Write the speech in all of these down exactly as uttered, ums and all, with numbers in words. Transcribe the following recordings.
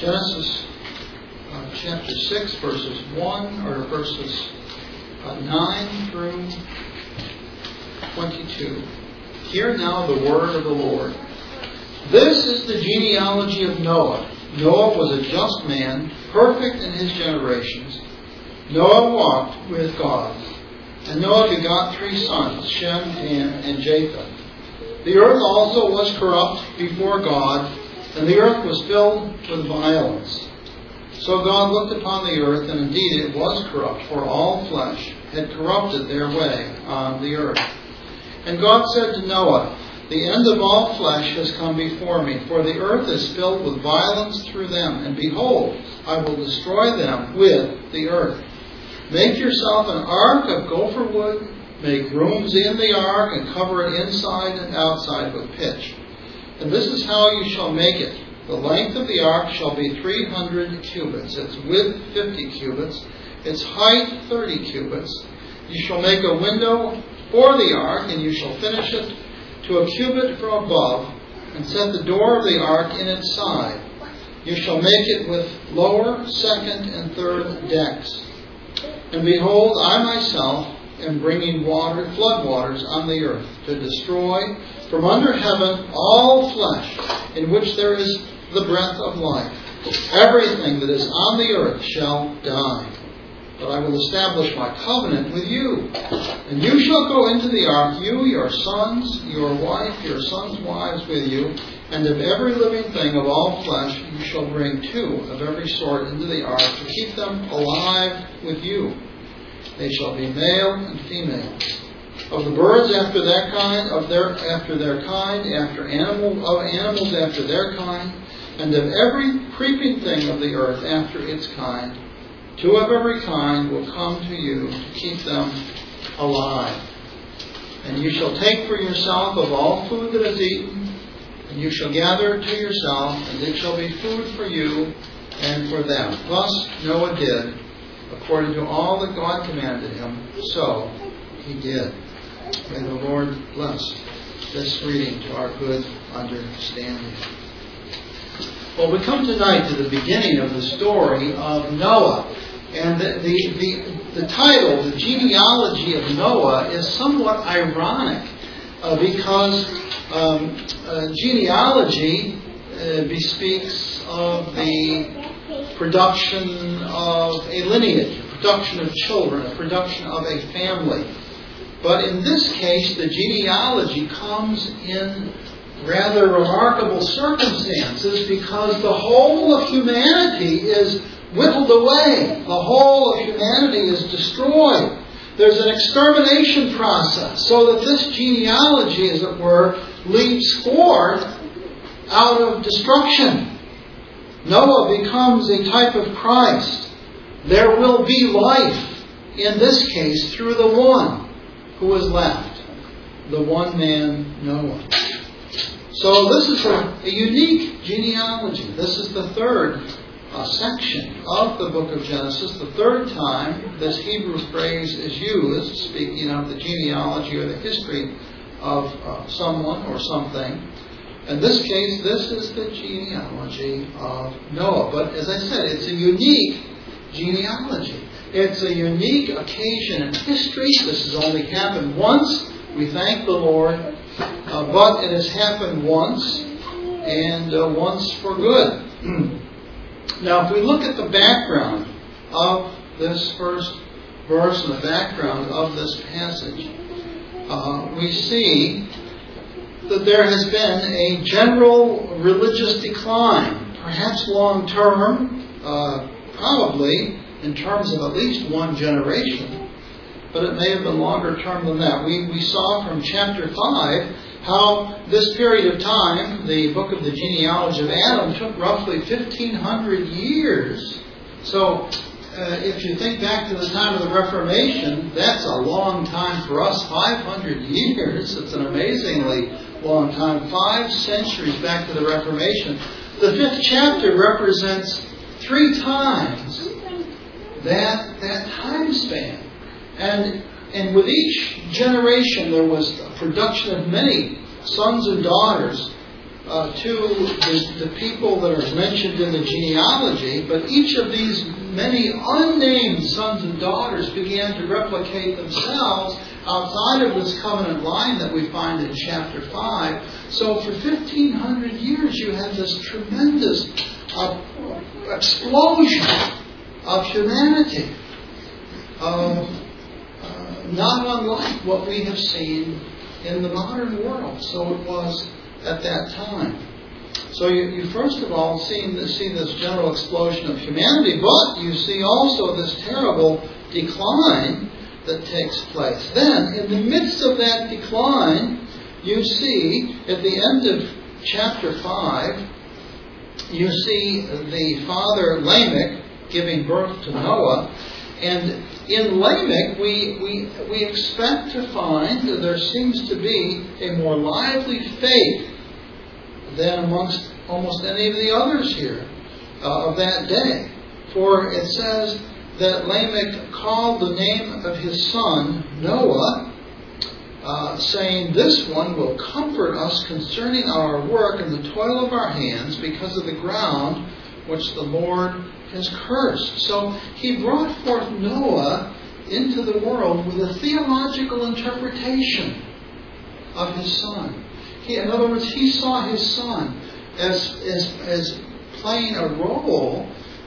Genesis uh, chapter six, verses one, or verses uh, nine through twenty-two. Hear now the word of the Lord. This is the genealogy of Noah. Noah was a just man, perfect in his generations. Noah walked with God. And Noah begot three sons, Shem, Ham, and Japheth. The earth also was corrupt before God, and the earth was filled with violence. So God looked upon the earth, and indeed it was corrupt, for all flesh had corrupted their way on the earth. And God said to Noah, the end of all flesh has come before me, for the earth is filled with violence through them, and behold, I will destroy them with the earth. Make yourself an ark of gopher wood, make rooms in the ark, and cover it inside and outside with pitch. And this is how you shall make it. The length of the ark shall be three hundred cubits, its width fifty cubits, its height thirty cubits. You shall make a window for the ark, and you shall finish it to a cubit from above, and set the door of the ark in its side. You shall make it with lower, second, and third decks. And behold, I myself am bringing water, flood waters on the earth, to destroy from under heaven all flesh in which there is the breath of life. Everything that is on the earth shall die. But I will establish my covenant with you. And you shall go into the ark, you, your sons, your wife, your sons' wives with you, and of every living thing of all flesh you shall bring two of every sort into the ark, to keep them alive with you. They shall be male and female. Of the birds after that kind, of their after their kind, after animal of animals after their kind, and of every creeping thing of the earth after its kind, two of every kind will come to you to keep them alive. And you shall take for yourself of all food that is eaten, and you shall gather it to yourself, and it shall be food for you and for them. Thus Noah did, according to all that God commanded him, so he did. May the Lord bless this reading to our good understanding. Well, we come tonight to the beginning of the story of Noah. And the, the, the, the title, the genealogy of Noah, is somewhat ironic uh, because um, uh, genealogy uh, bespeaks of the production of a lineage, a production of children, a production of a family. But in this case, the genealogy comes in rather remarkable circumstances because the whole of humanity is whittled away. The whole of humanity is destroyed. There's an extermination process so that this genealogy, as it were, leaps forth out of destruction. Noah becomes a type of Christ. There will be life, in this case, through the one who is left, the one man, Noah. So this is a, a unique genealogy. This is the third uh, section of the book of Genesis, the third time this Hebrew phrase is used, speaking of the genealogy or the history of uh, someone or something. In this case, this is the genealogy of Noah. But as I said, it's a unique genealogy. It's a unique occasion in history. This has only happened once. We thank the Lord. Uh, but it has happened once, and uh, once for good. Now, if we look at the background of this first verse and the background of this passage, uh, we see that there has been a general religious decline, perhaps long-term, uh, probably in terms of at least one generation, but it may have been longer term than that. We, we saw from chapter five how this period of time, the book of the genealogy of Adam, took roughly fifteen hundred years. So uh, if you think back to the time of the Reformation, that's a long time for us, five hundred years. It's an amazingly long time, five centuries back to the Reformation. The fifth chapter represents three times that, that time span. And and with each generation there was a production of many sons and daughters uh, to the, the people that are mentioned in the genealogy, but each of these many unnamed sons and daughters began to replicate themselves outside of this covenant line that we find in chapter five. So for fifteen hundred years you had this tremendous uh, explosion of humanity, uh, uh, not unlike what we have seen in the modern world. So it was at that time. So you, you first of all see, see this general explosion of humanity, but you see also this terrible decline that takes place. Then, in the midst of that decline, you see, at the end of chapter five, you see the father Lamech giving birth to Noah. And in Lamech, we, we, we expect to find that there seems to be a more lively faith than amongst almost any of the others here uh, of that day. For it says that Lamech called the name of his son Noah, uh, saying, "This one will comfort us concerning our work and the toil of our hands because of the ground which the Lord has cursed." So he brought forth Noah into the world with a theological interpretation of his son. He, in other words, he saw his son as, as, as playing a role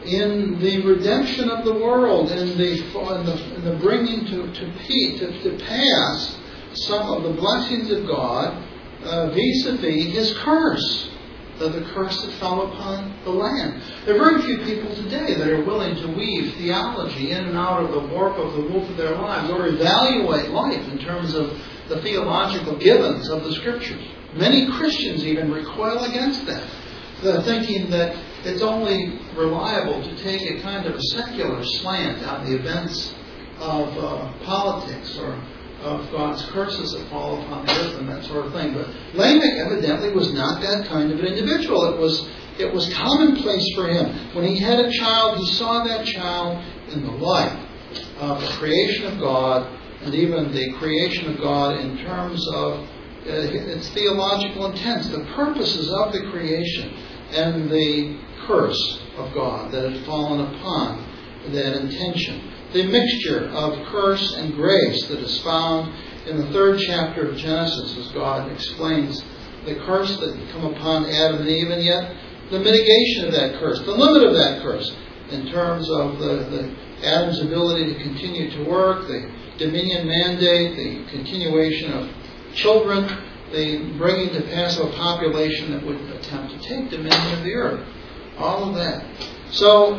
in the redemption of the world, in the, in the, in the bringing to, to, to, to pass some of the blessings of God uh, vis-a-vis his curse, the, the curse that fell upon the land. There are very few people today that are willing to weave theology in and out of the warp of the woof of their lives, or evaluate life in terms of the theological givens of the Scriptures. Many Christians even recoil against that. They're thinking that it's only reliable to take a kind of a secular slant on the events of uh, politics or of God's curses that fall upon the earth and that sort of thing. But Lamech evidently was not that kind of an individual. It was it was commonplace for him. When he had a child, he saw that child in the light of the creation of God, and even the creation of God in terms of uh, its theological intents, the purposes of the creation, and the curse of God that had fallen upon that intention. The mixture of curse and grace that is found in the third chapter of Genesis, as God explains the curse that had come upon Adam and Eve, and yet the mitigation of that curse, the limit of that curse, in terms of the, the Adam's ability to continue to work, the dominion mandate, the continuation of children, the bringing to pass of a population that would attempt to take dominion of the earth. All of that. So,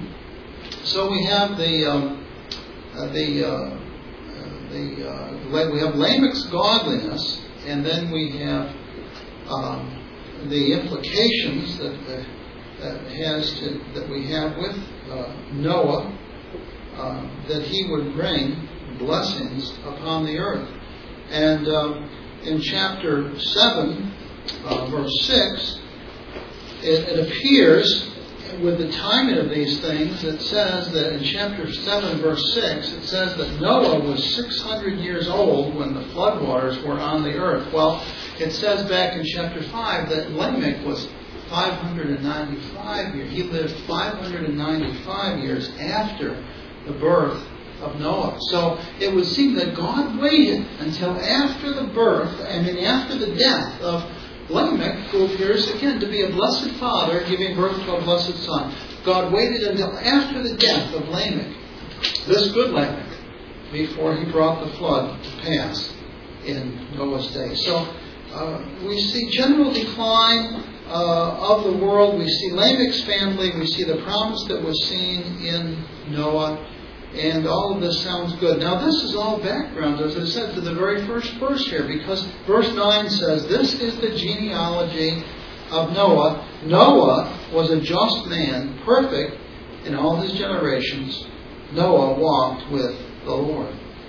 so we have the um, uh, the uh, the uh, we have Lamech's godliness, and then we have um, the implications that uh, that has to, that we have with uh, Noah, uh, that he would bring blessings upon the earth. And um, in chapter seven, uh, verse six, it, it appears with the timing of these things, it says that in chapter seven, verse six, it says that Noah was six hundred years old when the floodwaters were on the earth. Well, it says back in chapter five that Lamech was five hundred ninety-five years. He lived five hundred ninety-five years after the birth of Noah. So it would seem that God waited until after the birth, and then after the death of Lamech, who appears again to be a blessed father giving birth to a blessed son. God waited until after the death of Lamech, this good Lamech, before he brought the flood to pass in Noah's day. So uh, we see general decline uh, of the world. We see Lamech's family. We see the promise that was seen in Noah. And all of this sounds good. Now this is all background, as I said, to the very first verse here, because verse nine says, "This is the genealogy of Noah. Noah was a just man, perfect in all his generations. Noah walked with the Lord."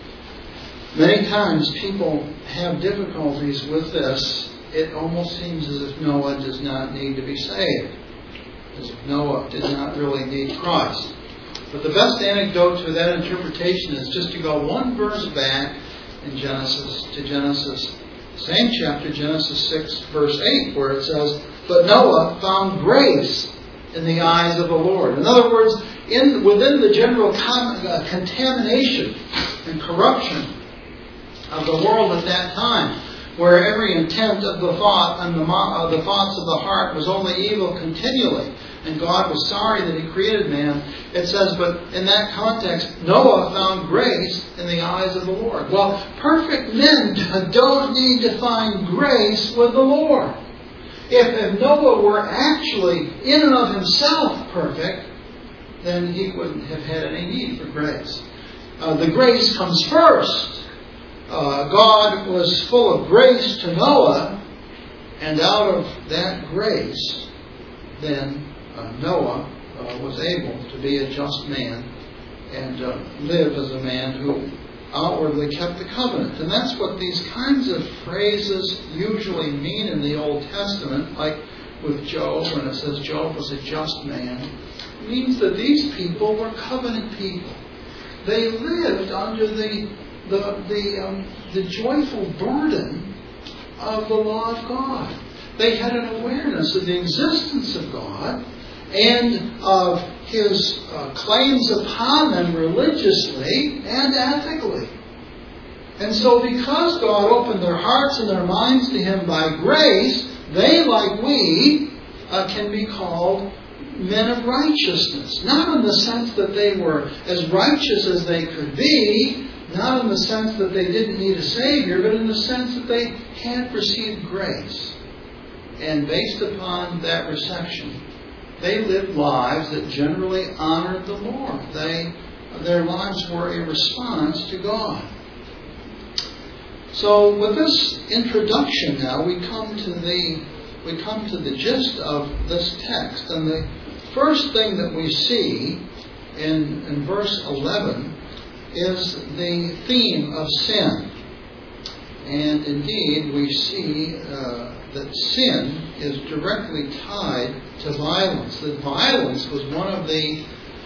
Many times people have difficulties with this. It almost seems as if Noah does not need to be saved, as if Noah did not really need Christ. But the best anecdote to that interpretation is just to go one verse back in Genesis to Genesis Same chapter, Genesis six, verse eight, where it says, "But Noah found grace in the eyes of the Lord." In other words, in within the general con, uh, contamination and corruption of the world at that time, where every intent of the thought and the, uh, the thoughts of the heart was only evil continually, and God was sorry that He created man, it says, but in that context, Noah found grace in the eyes of the Lord. Well, perfect men don't need to find grace with the Lord. If, if Noah were actually in and of himself perfect, then he wouldn't have had any need for grace. Uh, the grace comes first. Uh, God was full of grace to Noah, and out of that grace, then uh, Noah uh, was able to be a just man and uh, live as a man who outwardly kept the covenant. And that's what these kinds of phrases usually mean in the Old Testament, like with Job, when it says Job was a just man. It means that these people were covenant people. They lived under the the the, um, the joyful burden of the law of God. They had an awareness of the existence of God and of His uh, claims upon them religiously and ethically. And so because God opened their hearts and their minds to Him by grace, they, like we, uh, can be called men of righteousness. Not in the sense that they were as righteous as they could be, not in the sense that they didn't need a Savior, but in the sense that they had received grace. And based upon that reception, they lived lives that generally honored the Lord. They, their lives were a response to God. So with this introduction now, we come to the we come to the gist of this text. And the first thing that we see in, in verse eleven is the theme of sin. And indeed, we see uh, that sin is directly tied to violence. That violence was one of the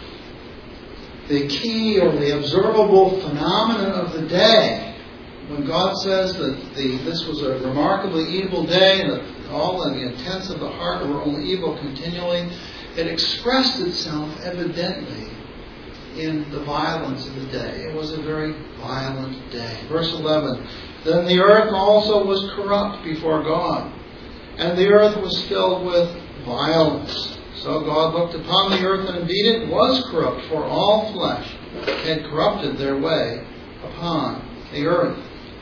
the key or the observable phenomena of the day. When God says that the, this was a remarkably evil day and that all of the intents of the heart were only evil continually, it expressed itself evidently in the violence of the day. It was a very violent day. Verse eleven, "Then the earth also was corrupt before God, and the earth was filled with violence. So God looked upon the earth, and indeed it was corrupt, for all flesh had corrupted their way upon the earth."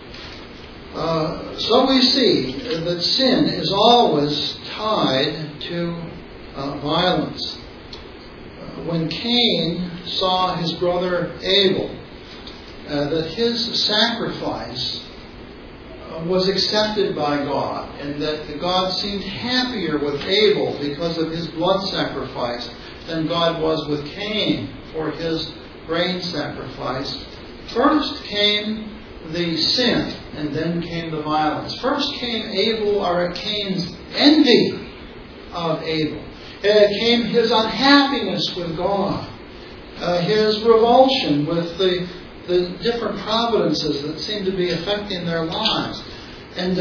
Uh, so we see that sin is always tied to uh, violence. Uh, when Cain saw his brother Abel, uh, that his sacrifice uh, was accepted by God, and that God seemed happier with Abel because of his blood sacrifice than God was with Cain for his grain sacrifice, first came the sin, and then came the violence. First came Abel, or Cain's envy of Abel. It came his unhappiness with God, uh, his revulsion with the, the different providences that seemed to be affecting their lives. And uh,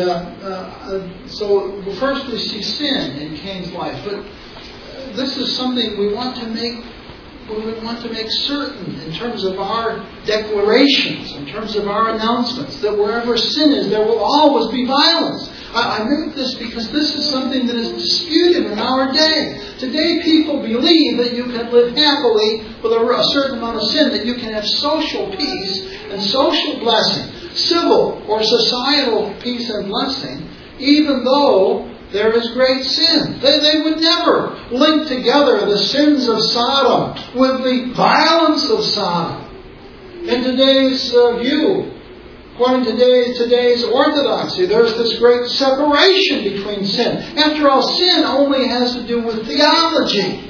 uh, so first we see sin in Cain's life. But this is something we want to make we want to make certain in terms of our declarations, in terms of our announcements, that wherever sin is, there will always be violence. I, I make this because this is something that is disputed in our day. Today people believe that you can live happily with a, a certain amount of sin, that you can have social peace and social blessing, civil or societal peace and blessing, even though there is great sin. They, they would never link together the sins of Sodom with the violence of Sodom. In today's uh, view, according to today's, today's orthodoxy, there's this great separation between sin. After all, sin only has to do with theology.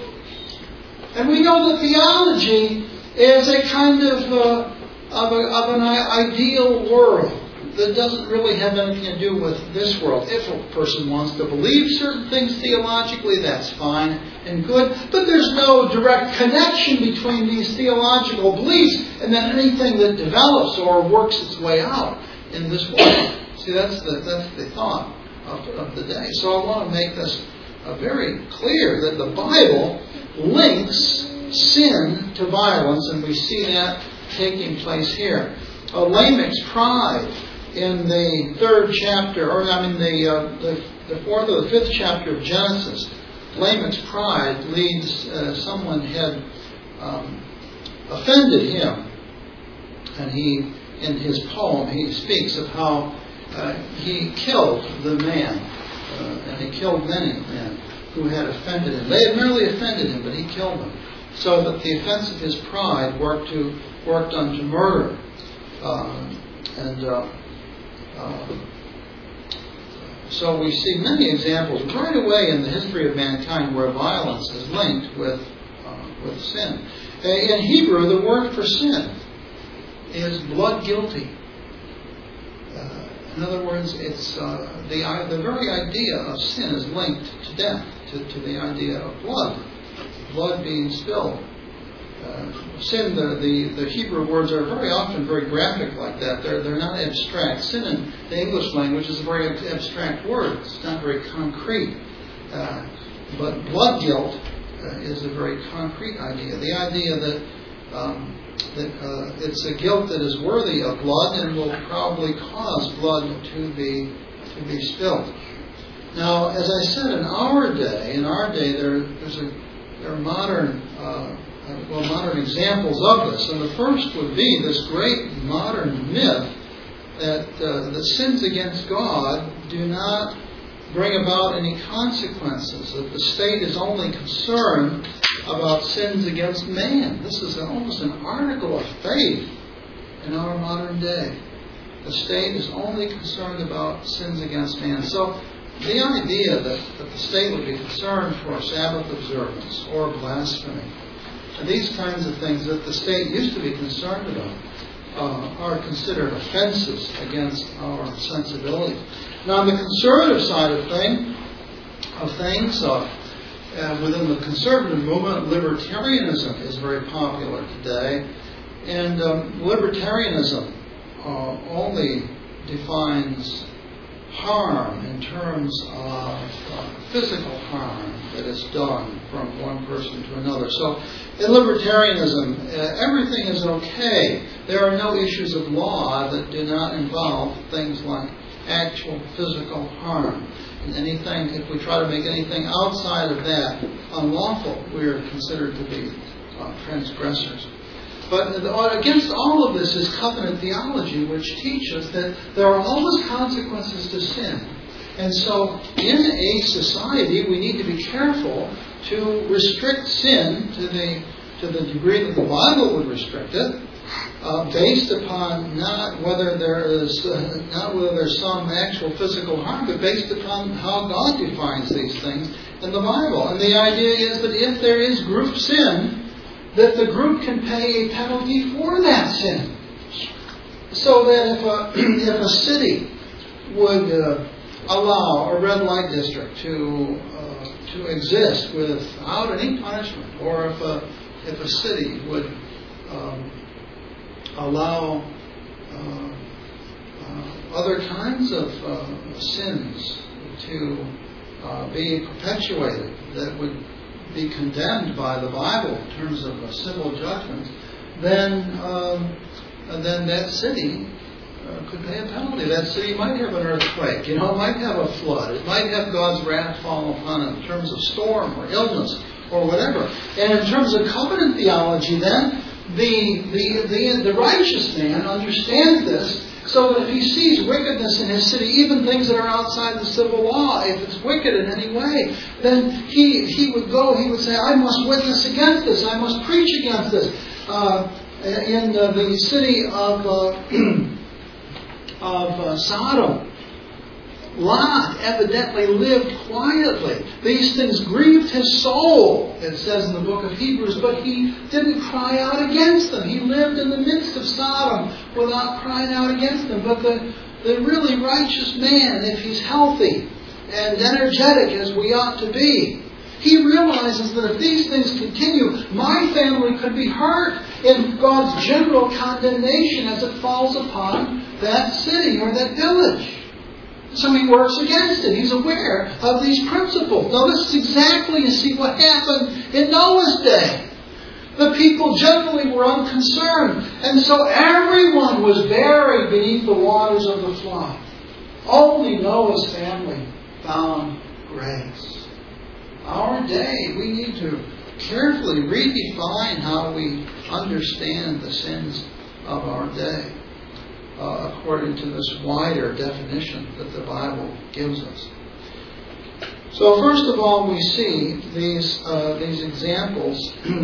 And we know that theology is a kind of, uh, of, a, of an ideal world that doesn't really have anything to do with this world. If a person wants to believe certain things theologically, that's fine and good. But there's no direct connection between these theological beliefs and then anything that develops or works its way out in this world. See, that's the that's the thought of, of the day. So I want to make this uh, very clear that the Bible links sin to violence, and we see that taking place here. Uh, Lamech's pride in the third chapter, or I mean the, uh, the the fourth or the fifth chapter of Genesis. Lamech's pride leads uh, someone had um, offended him, and he, in his poem, he speaks of how uh, he killed the man, uh, and he killed many men who had offended him. They had merely offended him, but he killed them, so that the offense of his pride worked to worked unto murder, uh, and. Uh, uh, So we see many examples right away in the history of mankind where violence is linked with uh, with sin. In Hebrew, the word for sin is blood guilty. Uh, in other words, it's uh, the the very idea of sin is linked to death, to, to the idea of blood, blood being spilled. Uh, sin, the, the, the Hebrew words are very often very graphic like that. They're, they're not abstract. Sin in the English language is a very abstract word. It's not very concrete. Uh, but blood guilt uh, is a very concrete idea. The idea that, um, that uh, it's a guilt that is worthy of blood and will probably cause blood to be, to be spilled. Now, as I said, in our day, in our day, there, there's a, there are modern uh, well, modern examples of this. And the first would be this great modern myth that uh, the sins against God do not bring about any consequences, that the state is only concerned about sins against man. This is almost an article of faith in our modern day. The state is only concerned about sins against man. So the idea that, that the state would be concerned for Sabbath observance or blasphemy, these kinds of things that the state used to be concerned about uh, are considered offenses against our sensibility. Now, on the conservative side of, thing, of things, uh, uh, within the conservative movement, libertarianism is very popular today. And um, libertarianism uh, only defines harm in terms of uh, physical harm that is done from one person to another. So in libertarianism, uh, everything is okay. There are no issues of law that do not involve things like actual physical harm. And anything, if we try to make anything outside of that unlawful, we are considered to be uh, transgressors. But against all of this is covenant theology, which teaches that there are always consequences to sin. And so in a society, we need to be careful to restrict sin to the to the degree that the Bible would restrict it, uh, based upon not whether there is uh, not whether there's some actual physical harm, but based upon how God defines these things in the Bible. And the idea is that if there is group sin, that the group can pay a penalty for that sin. So that if a, if a city would uh, allow a red light district to uh, to exist without any punishment, or if a if a city would um, allow uh, uh, other kinds of uh, sins to uh, be perpetuated, that would be condemned by the Bible in terms of a civil judgment, then um, then that city uh, could pay a penalty. That city might have an earthquake, you know, it might have a flood, it might have God's wrath fall upon it in terms of storm or illness or whatever. And in terms of covenant theology, then the the the, the righteous man understands this. So that if he sees wickedness in his city, even things that are outside the civil law, if it's wicked in any way, then he he would go, he would say, I must witness against this, I must preach against this. Uh, in uh, the city of, uh, of uh, Sodom, Lot evidently lived quietly. These things grieved his soul, it says in the book of Hebrews, but he didn't cry out against them. He lived in the midst of Sodom without crying out against them. But the, the really righteous man, if he's healthy and energetic as we ought to be, he realizes that if these things continue, my family could be hurt in God's general condemnation as it falls upon that city or that village. So he works against it. He's aware of these principles. Now this is exactly, you see, what happened in Noah's day. The people generally were unconcerned. And so everyone was buried beneath the waters of the flood. Only Noah's family found grace. Our day, we need to carefully redefine how we understand the sins of our day, uh, according to this wider definition that the Bible gives us. So first of all, we see these uh, these examples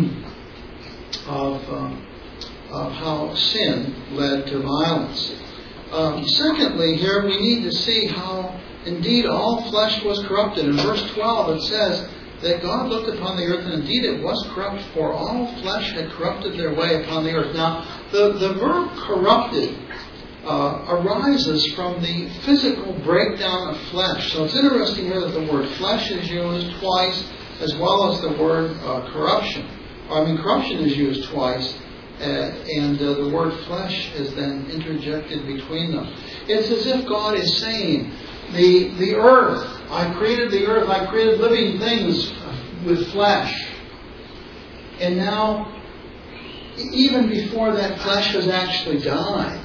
of, um, of how sin led to violence. Um, secondly, here we need to see how indeed all flesh was corrupted. In verse twelve it says that God looked upon the earth, and indeed it was corrupt, for all flesh had corrupted their way upon the earth. Now, the, the verb corrupted uh, arises from the physical breakdown of flesh. So it's interesting here that the word flesh is used twice, as well as the word uh, corruption. I mean, corruption is used twice, uh, and uh, the word flesh is then interjected between them. It's as if God is saying, the, the earth, I created the earth, I created living things with flesh. And now, even before that flesh has actually died,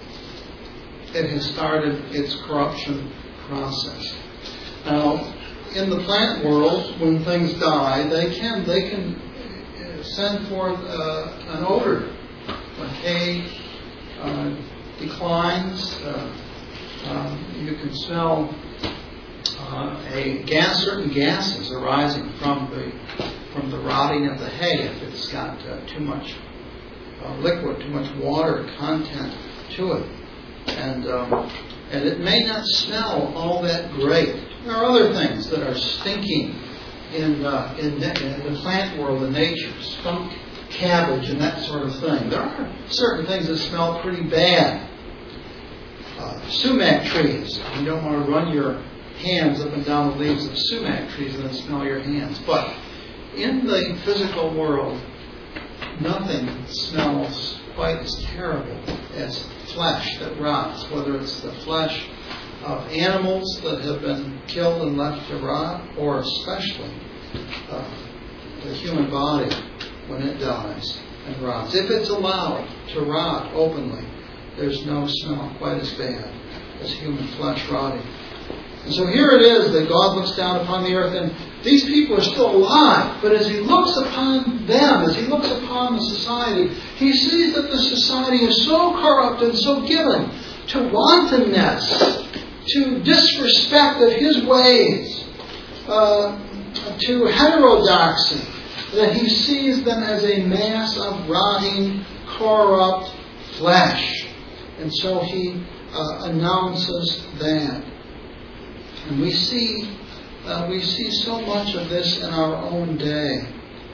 it has started its corruption process. Now, in the plant world, when things die, they can they can send forth uh, an odor. Decay uh, declines. Uh, um, you can smell uh, a gas, certain gases arising from the from the rotting of the hay if it's got uh, too much uh, liquid, too much water content to it, and um, and it may not smell all that great. There are other things that are stinking in uh, in, in the plant world in nature, skunk cabbage and that sort of thing. There are certain things that smell pretty bad. Uh, sumac trees. You don't want to run your hands up and down the leaves of sumac trees and then smell your hands. But in the physical world, nothing smells quite as terrible as flesh that rots, whether it's the flesh of animals that have been killed and left to rot, or especially uh, the human body when it dies and rots. If it's allowed to rot openly, there's no smell quite as bad as human flesh rotting. And so here it is that God looks down upon the earth, and these people are still alive, but as He looks upon them, as He looks upon the society, He sees that the society is so corrupt and so given to wantonness, to disrespect of His ways, uh, to heterodoxy, that He sees them as a mass of rotting, corrupt flesh. And so He uh, announces that. And we see uh, we see so much of this in our own day.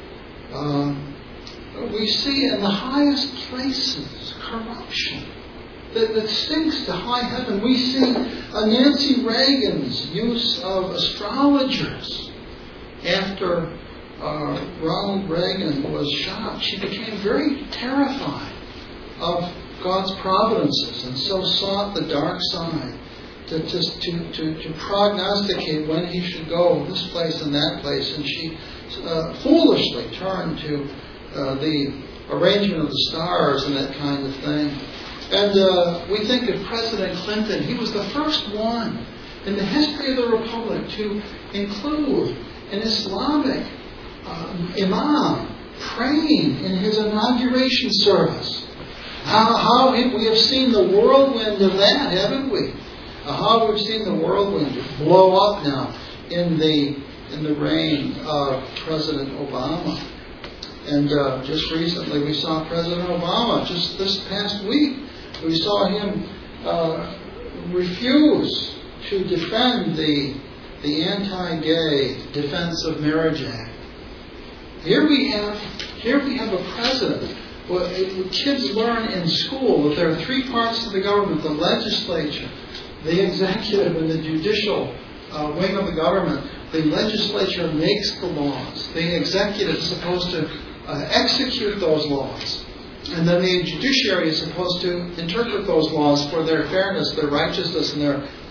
Um, we see in the highest places corruption that, that sinks to high heaven. We see uh, Nancy Reagan's use of astrologers. After uh, Ronald Reagan was shot, she became very terrified of God's providences, and so sought the dark side to, to, to, to prognosticate when he should go this place and that place. And she uh, foolishly turned to uh, the arrangement of the stars and that kind of thing. And uh, we think of President Clinton. He was the first one in the history of the Republic to include an Islamic uh, imam praying in his inauguration service. How, how we have seen the whirlwind of that, haven't we? Uh, how we've seen the whirlwind blow up now in the in the reign of President Obama. And uh, just recently we saw President Obama, just this past week, we saw him uh, refuse to defend the the anti-gay Defense of Marriage Act. Here we have here we have a president. Well, it, kids learn in school that there are three parts to the government: the legislature, the executive, and the judicial uh, wing of the government. The legislature makes the laws. The executive is supposed to uh, execute those laws. And then the judiciary is supposed to interpret those laws for their fairness, their righteousness, and their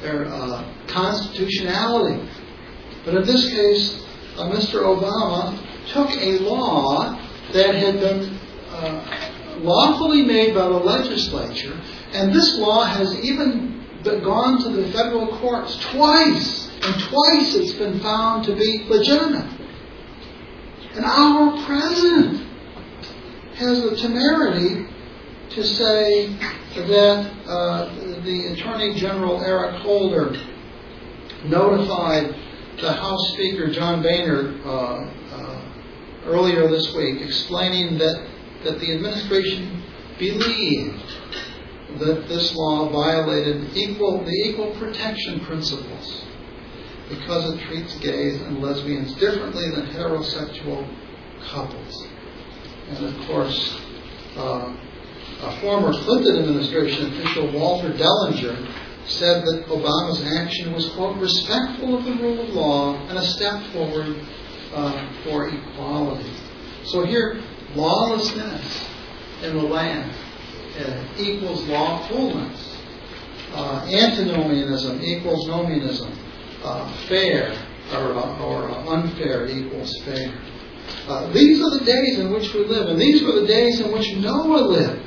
their uh, constitutionality. But in this case, uh, Mister Obama took a law that had been uh, lawfully made by the legislature, and this law has even been gone to the federal courts twice, and twice it's been found to be legitimate. And our president has the temerity to say that uh, the Attorney General Eric Holder notified the House Speaker John Boehner uh, uh, earlier this week, explaining that, that the administration believed that this law violated equal the equal protection principles because it treats gays and lesbians differently than heterosexual couples. And of course, uh, a former Clinton administration official, Walter Dellinger, said that Obama's action was, quote, respectful of the rule of law and a step forward uh, for equality. So here, lawlessness in the land uh, equals lawfulness. Uh, antinomianism equals nomianism. Uh, fair or, uh, or uh, unfair equals fair. Uh, these are the days in which we live, and these were the days in which Noah lived.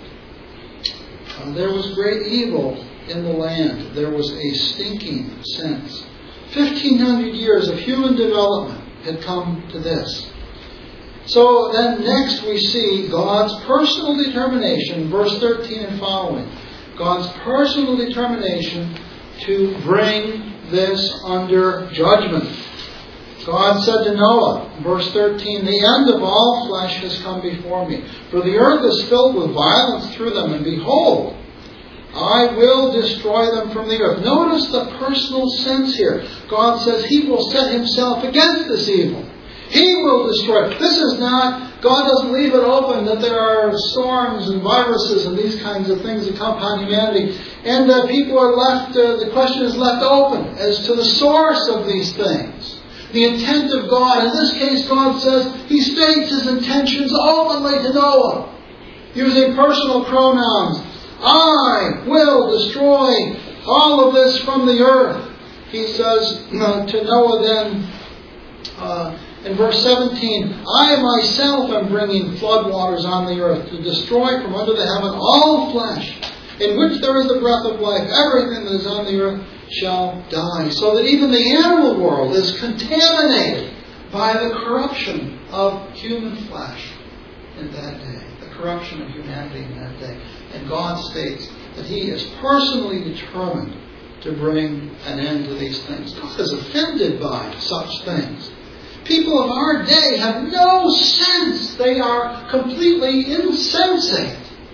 Uh, there was great evil in the land. There was a stinking sense. fifteen hundred years of human development had come to this. So then next we see God's personal determination, verse thirteen and following. God's personal determination to bring this under judgment. God said to Noah, verse thirteen, the end of all flesh has come before me, for the earth is filled with violence through them, and behold, I will destroy them from the earth. Notice the personal sense here. God says He will set Himself against this evil. He will destroy it. This is not, God doesn't leave it open that there are storms and viruses and these kinds of things that come upon humanity. And uh, people are left, uh, the question is left open as to the source of these things. The intent of God. In this case, God says He states His intentions openly to Noah, using personal pronouns. I will destroy all of this from the earth. He says uh, to Noah then, uh, in verse seventeen, I myself am bringing floodwaters on the earth to destroy from under the heaven all flesh, in which there is the breath of life. Everything that is on the earth shall die. So that even the animal world is contaminated by the corruption of human flesh in that day. The corruption of humanity in that day. And God states that He is personally determined to bring an end to these things. God is offended by such things. People of our day have no sense. They are completely insensate.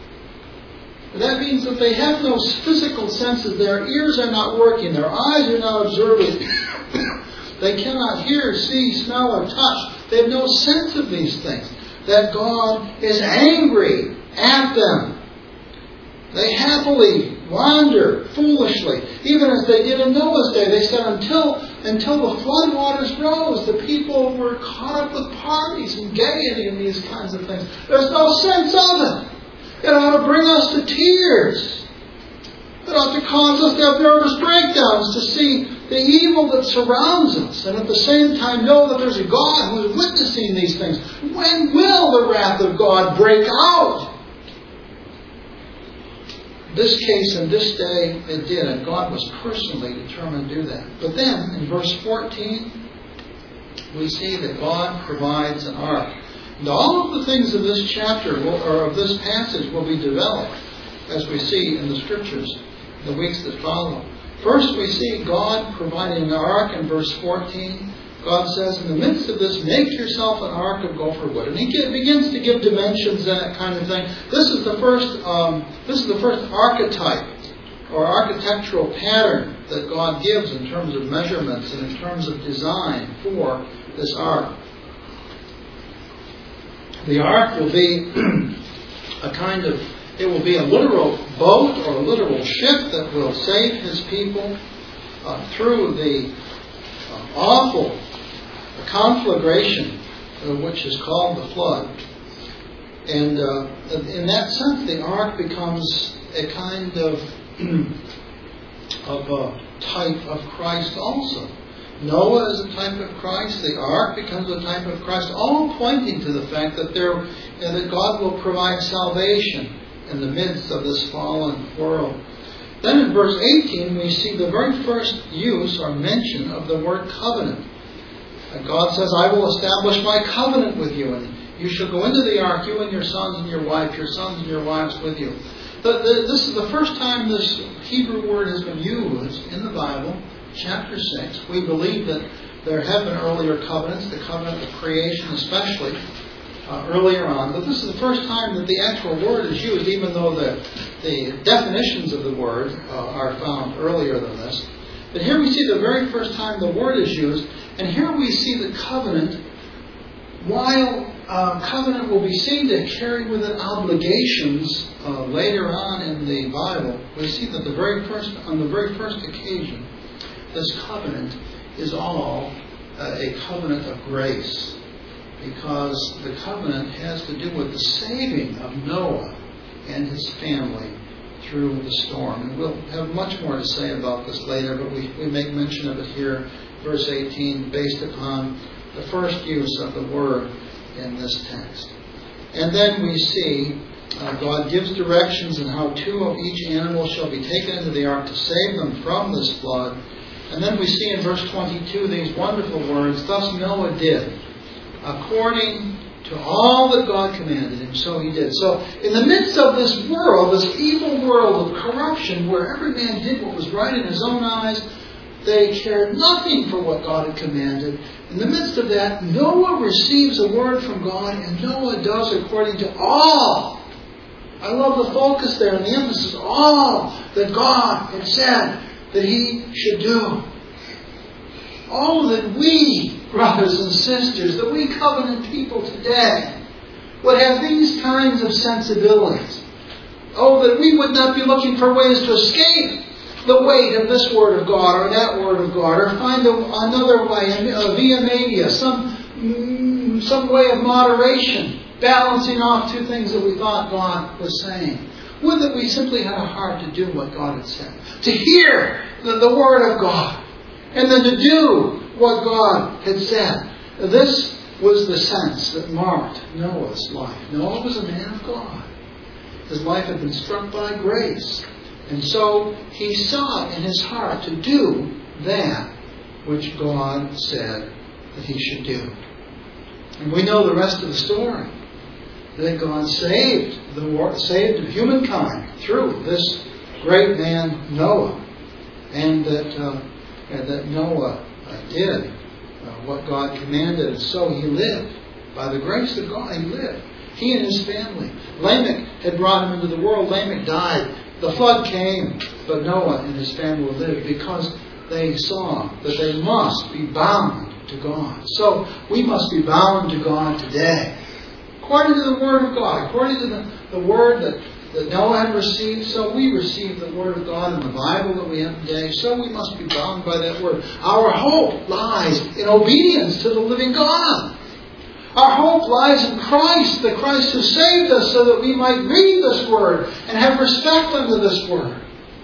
That means that they have no physical senses. Their ears are not working. Their eyes are not observing. They cannot hear, see, smell, or touch. They have no sense of these things. That God is angry at them. They happily wander foolishly, even as they did in Noah's day. They said until until the floodwaters rose, the people were caught up with parties and gaiety and these kinds of things. There's no sense of it. It ought to bring us to tears. It ought to cause us to have nervous breakdowns to see the evil that surrounds us, and at the same time know that there's a God who is witnessing these things. When will the wrath of God break out? This case and this day it did, and God was personally determined to do that. But then, in verse fourteen, we see that God provides an ark. And all of the things of this chapter, will, or of this passage, will be developed, as we see in the Scriptures, in the weeks that follow. First, we see God providing an ark in verse fourteen. God says, in the midst of this, make yourself an ark of gopher wood. And He begins to give dimensions and that kind of thing. This is the first, um, this is the first archetype or architectural pattern that God gives in terms of measurements and in terms of design for this ark. The ark will be a kind of, it will be a literal boat or a literal ship that will save His people uh, through the uh, awful conflagration, uh, which is called the flood. And uh, in that sense, the ark becomes a kind of of a type of Christ also. Noah is a type of Christ. The ark becomes a type of Christ, all pointing to the fact that there that God will provide salvation in the midst of this fallen world. Then in verse eighteen, we see the very first use or mention of the word covenant. And God says, I will establish my covenant with you, and you shall go into the ark, you and your sons and your wife, your sons and your wives with you. The, the, this is the first time this Hebrew word has been used in the Bible, chapter six. We believe that there have been earlier covenants, the covenant of creation especially, uh, earlier on. But this is the first time that the actual word is used, even though the, the definitions of the word uh, are found earlier than this. But here we see the very first time the word is used, and here we see the covenant, while uh, covenant will be seen to carry with it obligations uh, later on in the Bible, we see that the very first, on the very first occasion, this covenant is all uh, a covenant of grace, because the covenant has to do with the saving of Noah and his family through the storm. And we'll have much more to say about this later, but we, we make mention of it here, verse eighteen, based upon the first use of the word in this text. And then we see uh, God gives directions on how two of each animal shall be taken into the ark to save them from this flood. And then we see in verse twenty-two these wonderful words, thus Noah did, according to all that God commanded him, so he did. So in the midst of this world, this evil world of corruption, where every man did what was right in his own eyes, they cared nothing for what God had commanded. In the midst of that, Noah receives a word from God, and Noah does according to all. I love the focus there and the emphasis, all that God had said that he should do. All that we, brothers and sisters, that we covenant people today, would have these kinds of sensibilities. Oh, that we would not be looking for ways to escape the weight of this Word of God or that Word of God, or find a, another way, a via media, some, some way of moderation, balancing off two things that we thought God was saying. Would that we simply had a heart to do what God had said, to hear the, the Word of God, and then to do what God had said. This was the sense that marked Noah's life. Noah was a man of God. His life had been struck by grace. And so he saw in his heart to do that which God said that he should do. And we know the rest of the story. That God saved the world, saved humankind through this great man Noah. And that, uh, and that Noah uh, did uh, what God commanded. And so he lived. By the grace of God, he lived. He and his family. Lamech had brought him into the world. Lamech died. The flood came, but Noah and his family lived because they saw that they must be bound to God. So we must be bound to God today. According to the Word of God, according to the, the Word that, that Noah had received, so we receive the Word of God in the Bible that we have today. So we must be bound by that Word. Our hope lies in obedience to the living God. Our hope lies in Christ, the Christ who saved us so that we might read this Word and have respect unto this Word.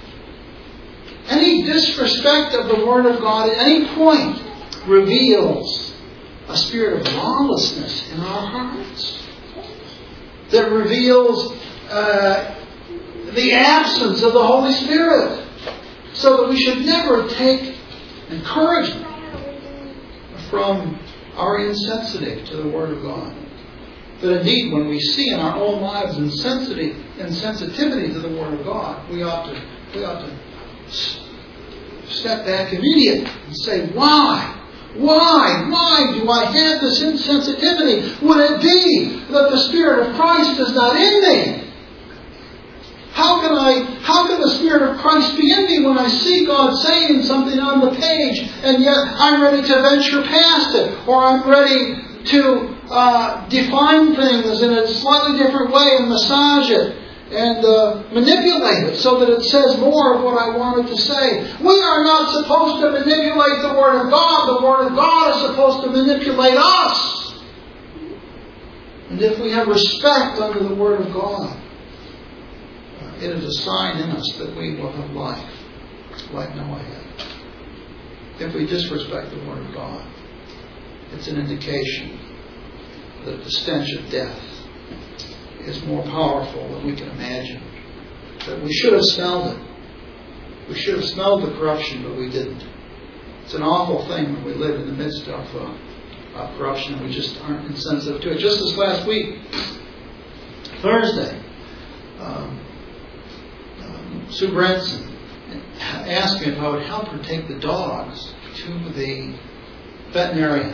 Any disrespect of the Word of God at any point reveals a spirit of lawlessness in our hearts. That reveals uh, the absence of the Holy Spirit. So that we should never take encouragement from our insensitive to the Word of God. But indeed, when we see in our own lives insensitivity, insensitivity to the Word of God, we ought to, we ought to step back immediately and say, why? Why? Why do I have this insensitivity? Would it be that the Spirit of Christ is not in me? How can I, how can the Spirit of Christ be in me when I see God saying something on the page and yet I'm ready to venture past it, or I'm ready to uh, define things in a slightly different way and massage it and uh, manipulate it so that it says more of what I wanted to say? We are not supposed to manipulate the Word of God. The Word of God is supposed to manipulate us. And if we have respect under the Word of God, it is a sign in us that we will have life. like Noah had. If we disrespect the Word of God, it's an indication that the stench of death is more powerful than we can imagine. That we should have smelled it. We should have smelled the corruption, but we didn't. It's an awful thing when we live in the midst of uh, uh, corruption and we just aren't insensitive to it. Just this last week, Thursday, um, um, Sue Branson asked me if I would help her take the dogs to the veterinarian.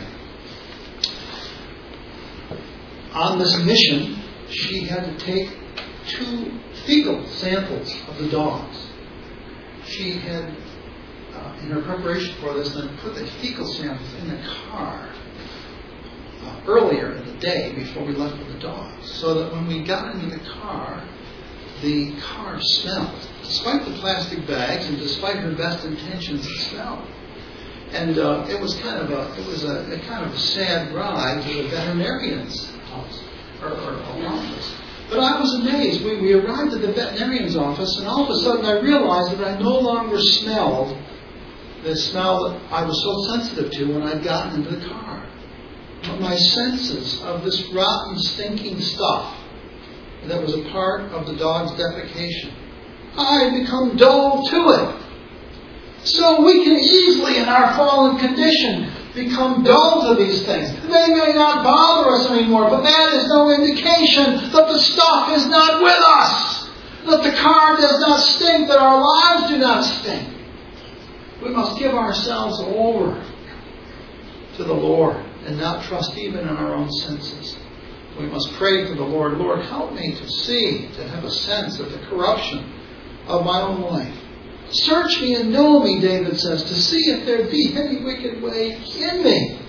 On this mission, she had to take two fecal samples of the dogs. She had, uh, in her preparation for this, then put the fecal samples in the car uh, earlier in the day before we left with the dogs, so that when we got into the car, the car smelled. Despite the plastic bags and despite her best intentions, it smelled. And uh, it was kind of a it was a, a kind of a sad ride to the veterinarian's house or, or, or office. But I was amazed. We, we arrived at the veterinarian's office, and all of a sudden I realized that I no longer smelled the smell that I was so sensitive to when I'd gotten into the car. But my senses of this rotten, stinking stuff that was a part of the dog's defecation, I had become dull to it. So we can easily, in our fallen condition, become dull to these things. They may not bother us anymore, but that is no indication that the stuff is not with us, that the car does not stink, that our lives do not stink. We must give ourselves over to the Lord and not trust even in our own senses. We must pray to the Lord, Lord, help me to see, to have a sense of the corruption of my own life. Search me and know me, David says, to see if there be any wicked way in me.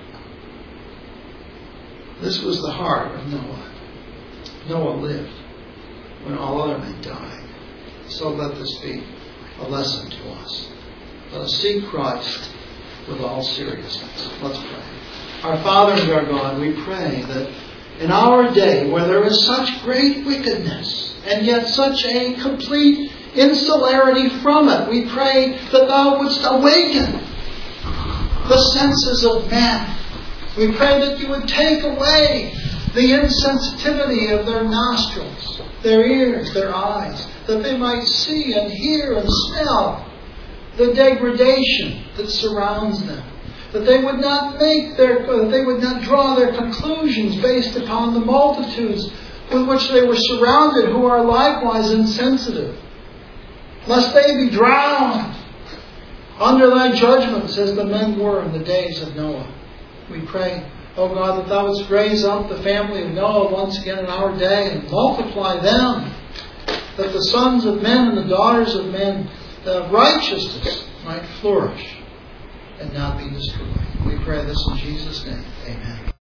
This was the heart of Noah. Noah lived when all other men died. So let this be a lesson to us. Let us seek Christ with all seriousness. Let's pray. Our Father and our God, we pray that in our day where there is such great wickedness and yet such a complete insularity from it, we pray that Thou wouldst awaken the senses of men. We pray that You would take away the insensitivity of their nostrils, their ears, their eyes, that they might see and hear and smell the degradation that surrounds them. That they would not make their, that they would not draw their conclusions based upon the multitudes with which they were surrounded, who are likewise insensitive. Lest they be drowned under Thy judgments as the men were in the days of Noah. We pray, O God, that Thou wouldst raise up the family of Noah once again in our day and multiply them, that the sons of men and the daughters of men, the righteousness might flourish and not be destroyed. We pray this in Jesus' name. Amen.